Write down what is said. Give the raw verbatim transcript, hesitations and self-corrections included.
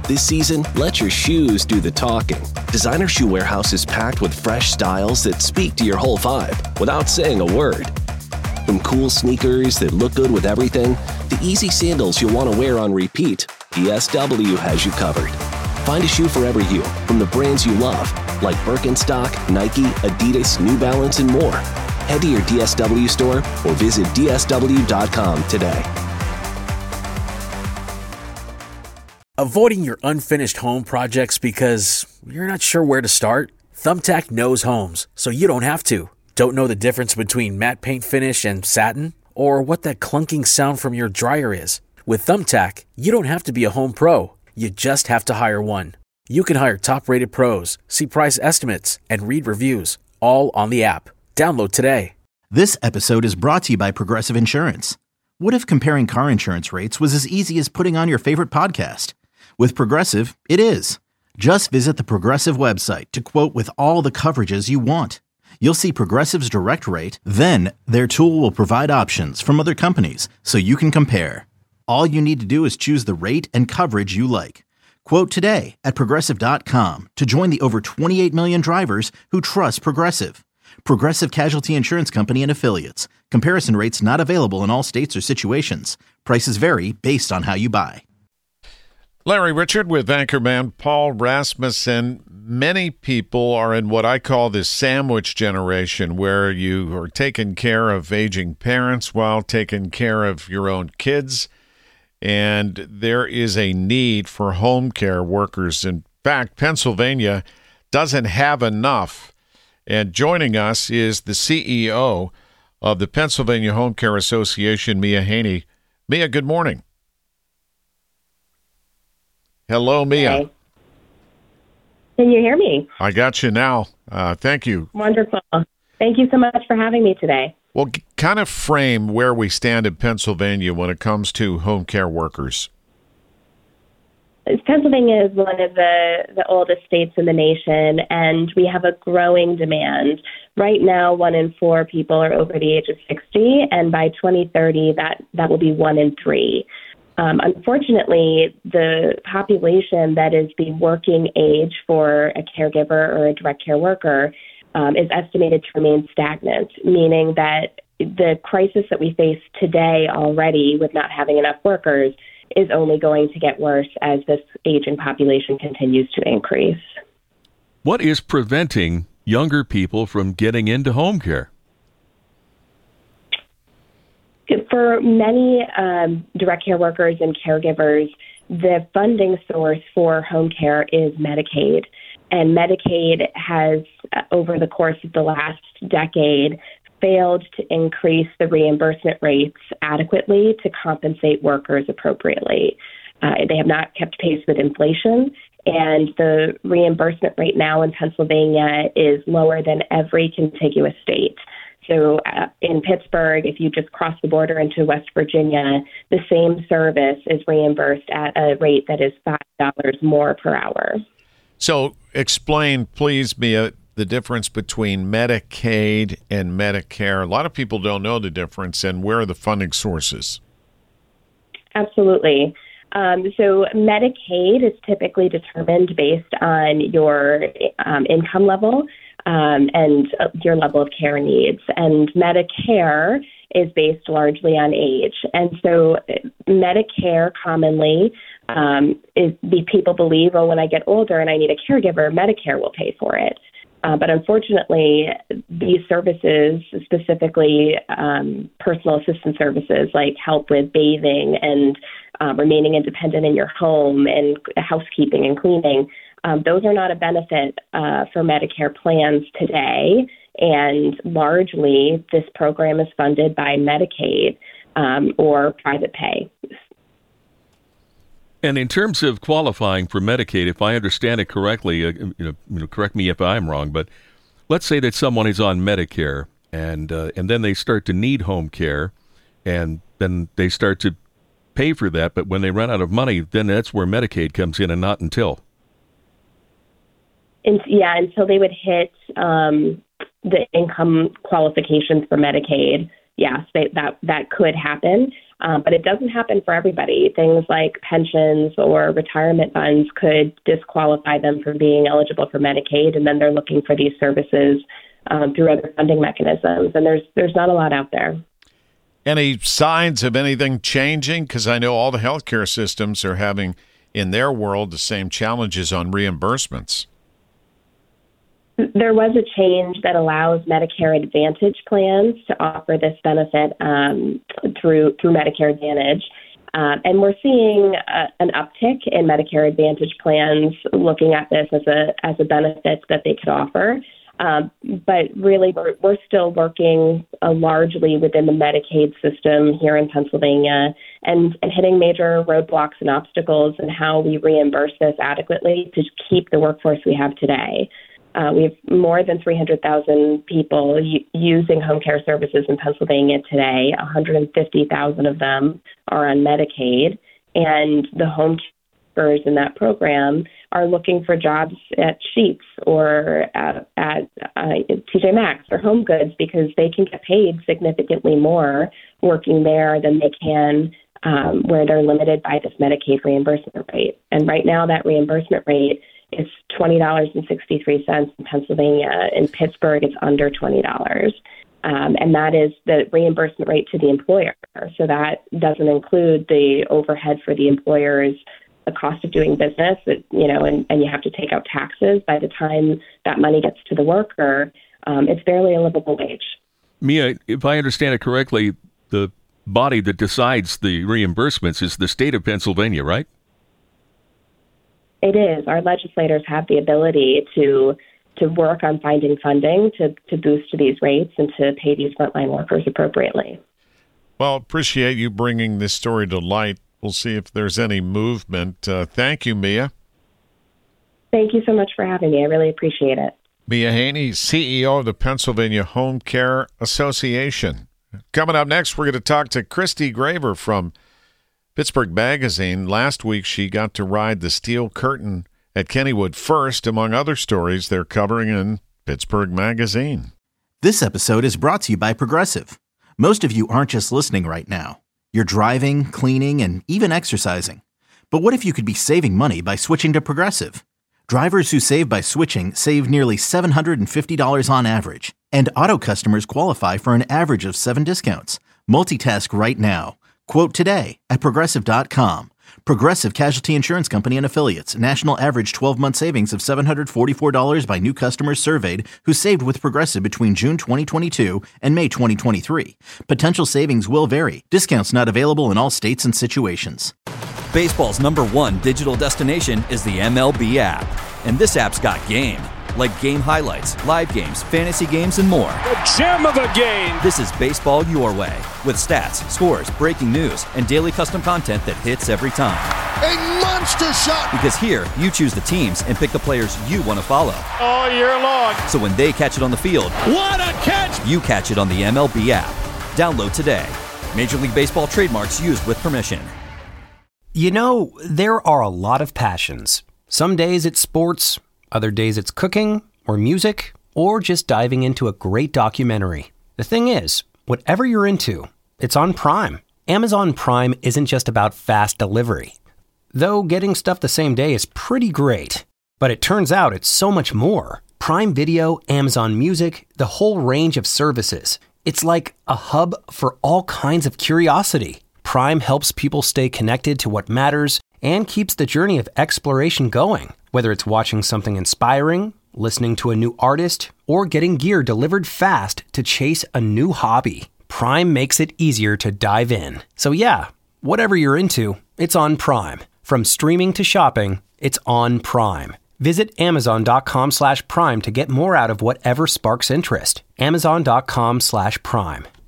This season, let your shoes do the talking. Designer Shoe Warehouse is packed with fresh styles that speak to your whole vibe without saying a word. From cool sneakers that look good with everything, to easy sandals you'll want to wear on repeat, D S W has you covered. Find a shoe for every you from the brands you love, like Birkenstock, Nike, Adidas, New Balance, and more. Head to your D S W store or visit D S W dot com today. Avoiding your unfinished home projects because you're not sure where to start? Thumbtack knows homes, so you don't have to. Don't know the difference between matte paint finish and satin? Or what that clunking sound from your dryer is? With Thumbtack, you don't have to be a home pro. You just have to hire one. You can hire top-rated pros, see price estimates, and read reviews, all on the app. Download today. This episode is brought to you by Progressive Insurance. What if comparing car insurance rates was as easy as putting on your favorite podcast? With Progressive, it is. Just visit the Progressive website to quote with all the coverages you want. You'll see Progressive's direct rate, then their tool will provide options from other companies so you can compare. All you need to do is choose the rate and coverage you like. Quote today at Progressive dot com to join the over twenty-eight million drivers who trust Progressive. Progressive Casualty Insurance Company and Affiliates. Comparison rates not available in all states or situations. Prices vary based on how you buy. Larry Richard with anchorman Paul Rasmussen. Many people are in what I call the sandwich generation, where you are taking care of aging parents while taking care of your own kids. And there is a need for home care workers. In fact, Pennsylvania doesn't have enough. And joining us is the C E O of the Pennsylvania Home Care Association, Mia Haney. Mia, good morning. Hello, Mia. Hey. Can you hear me? I got you now. Uh, thank you. Wonderful. Thank you so much for having me today. Well, g- kind of frame where we stand in Pennsylvania when it comes to home care workers. Pennsylvania is one of the, the oldest states in the nation, and we have a growing demand. Right now, one in four people are over the age of sixty, and by twenty thirty, that, that will be one in three. Um, unfortunately, the population that is the working age for a caregiver or a direct care worker um, is estimated to remain stagnant, meaning that the crisis that we face today already with not having enough workers is only going to get worse as this aging population continues to increase. What is preventing younger people from getting into home care? For many um, direct care workers and caregivers, the funding source for home care is Medicaid. And Medicaid has, uh, over the course of the last decade, failed to increase the reimbursement rates adequately to compensate workers appropriately. Uh, they have not kept pace with inflation, and the reimbursement rate now in Pennsylvania is lower than every contiguous state. So uh, in Pittsburgh, if you just cross the border into West Virginia, the same service is reimbursed at a rate that is five dollars more per hour. So explain, please, Mia, the difference between Medicaid and Medicare. A lot of people don't know the difference, and where are the funding sources? Absolutely. Um, so Medicaid is typically determined based on your um, income level um, and uh, your level of care needs. And Medicare is based largely on age. And so Medicare commonly um, is the people believe, oh, when I get older and I need a caregiver, Medicare will pay for it. Uh, but unfortunately, these services, specifically um, personal assistance services like help with bathing and um, remaining independent in your home and housekeeping and cleaning, um, those are not a benefit uh, for Medicare plans today. And largely, this program is funded by Medicaid um, or private pay. And in terms of qualifying for Medicaid, if I understand it correctly, uh, you know, you know, correct me if I'm wrong, but let's say that someone is on Medicare and uh, and then they start to need home care, and then they start to pay for that. But when they run out of money, then that's where Medicaid comes in, and not until. And, yeah, until they would hit um, the income qualifications for Medicaid. Yes, they, that that could happen. Um, but it doesn't happen for everybody. Things like pensions or retirement funds could disqualify them from being eligible for Medicaid, and then they're looking for these services um, through other funding mechanisms. And there's there's not a lot out there. Any signs of anything changing? Because I know all the healthcare systems are having, in their world, the same challenges on reimbursements. There was a change that allows Medicare Advantage plans to offer this benefit um, through through Medicare Advantage. Uh, and we're seeing uh, an uptick in Medicare Advantage plans looking at this as a as a benefit that they could offer. Um, but really, we're, we're still working uh, largely within the Medicaid system here in Pennsylvania and, and hitting major roadblocks and obstacles in how we reimburse this adequately to keep the workforce we have today. Uh, we have more than three hundred thousand people u- using home care services in Pennsylvania today. one hundred fifty thousand of them are on Medicaid, and the home carers in that program are looking for jobs at Sheetz or at, at uh, T J Maxx or Home Goods because they can get paid significantly more working there than they can um, where they're limited by this Medicaid reimbursement rate. And right now that reimbursement rate is twenty dollars and sixty-three cents in Pennsylvania. In Pittsburgh, it's under twenty dollars. Um, and that is the reimbursement rate to the employer. So that doesn't include the overhead for the employers, the cost of doing business, you know, and, and you have to take out taxes. By the time that money gets to the worker, um, it's barely a livable wage. Mia, if I understand it correctly, the body that decides the reimbursements is the state of Pennsylvania, right? It is. Our legislators have the ability to to work on finding funding to, to boost these rates and to pay these frontline workers appropriately. Well, appreciate you bringing this story to light. We'll see if there's any movement. Uh, thank you, Mia. Thank you so much for having me. I really appreciate it. Mia Haney, C E O of the Pennsylvania Home Care Association. Coming up next, we're going to talk to Christy Graver from Pittsburgh Magazine. Last week, she got to ride the steel curtain at Kennywood First, among other stories they're covering in Pittsburgh Magazine. This episode is brought to you by Progressive. Most of you aren't just listening right now. You're driving, cleaning, and even exercising. But what if you could be saving money by switching to Progressive? Drivers who save by switching save nearly seven hundred fifty dollars on average. And auto customers qualify for an average of seven discounts. Multitask right now. Quote today at Progressive dot com. Progressive Casualty Insurance Company and Affiliates. National average twelve-month savings of seven hundred forty-four dollars by new customers surveyed who saved with Progressive between June twenty twenty-two and May twenty twenty-three. Potential savings will vary. Discounts not available in all states and situations. Baseball's number one digital destination is the M L B app. And this app's got game. Like game highlights, live games, fantasy games, and more. The gem of a game! This is baseball your way, with stats, scores, breaking news, and daily custom content that hits every time. A monster shot! Because here, you choose the teams and pick the players you want to follow. All year long. So when they catch it on the field, what a catch! You catch it on the M L B app. Download today. Major League Baseball trademarks used with permission. You know, there are a lot of passions. Some days it's sports, other days it's cooking, or music, or just diving into a great documentary. The thing is, whatever you're into, it's on Prime. Amazon Prime isn't just about fast delivery. Though getting stuff the same day is pretty great. But it turns out it's so much more. Prime Video, Amazon Music, the whole range of services. It's like a hub for all kinds of curiosity. Prime helps people stay connected to what matters and keeps the journey of exploration going. Whether it's watching something inspiring, listening to a new artist, or getting gear delivered fast to chase a new hobby, Prime makes it easier to dive in. So yeah, whatever you're into, it's on Prime. From streaming to shopping, it's on Prime. Visit Amazon.com slash Prime to get more out of whatever sparks interest. Amazon.com slash Prime.